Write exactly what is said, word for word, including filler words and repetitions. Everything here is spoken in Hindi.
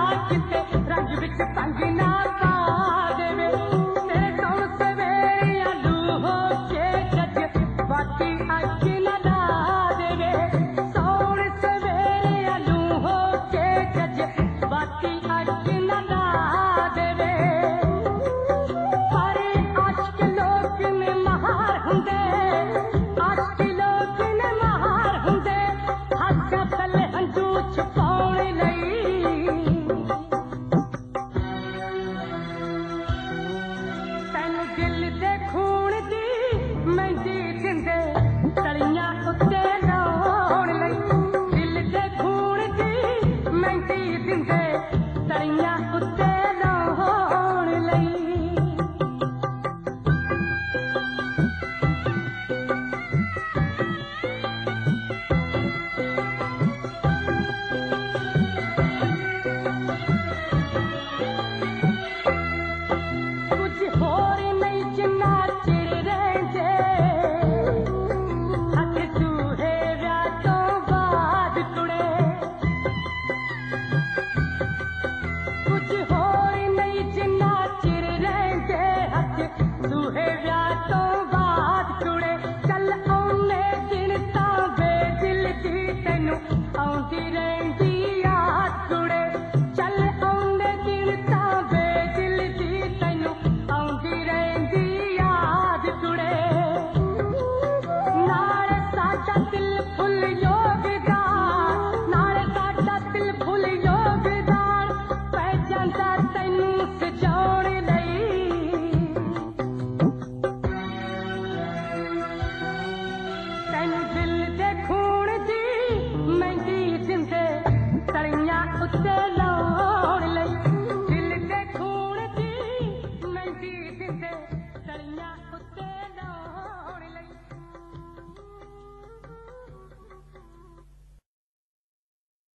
किते रंग विच संग ना पा देवे तेरे सोन सवेरे आलू हो के जज बाकी अख ना ला देवे सोन सवेरे आलू हो के जज बाकी अख ना ला देवे पर आशिक लोग ने महार हुंदे आशिक लोग ने महार हुंदे हक्का तले हंजू छुपाउण लई तैनू दिल दे खून दी मेहंदी दिंदे तलियां उत्ते लाउण लई दिल दे खून दी मेहंदी दिंदे तलियां उत्ते लाउण लई कुछ होर नहीं जिन्ना चिर रहिंदे हथ सूहे विआह तो बाद कुड़े कुछ होर नहीं जिन्ना चिर रहिंदे हथ सूहे विआह तो बाद कुड़े चल औने दिन तां बेदिल दी तैनू आउंदी रहिंदी याद कुड़े चल औने दिन तां बेदिल दी तैनू आउंदी रहिंदी याद कुड़े नाल साडा दिल फुल योगदान नाल साडा दिल फुल योगदान पै जांदा तैनू सजाउण लई तैनू दिल दे खून दी मेहंदी दिंदे तलियां उत्ते ला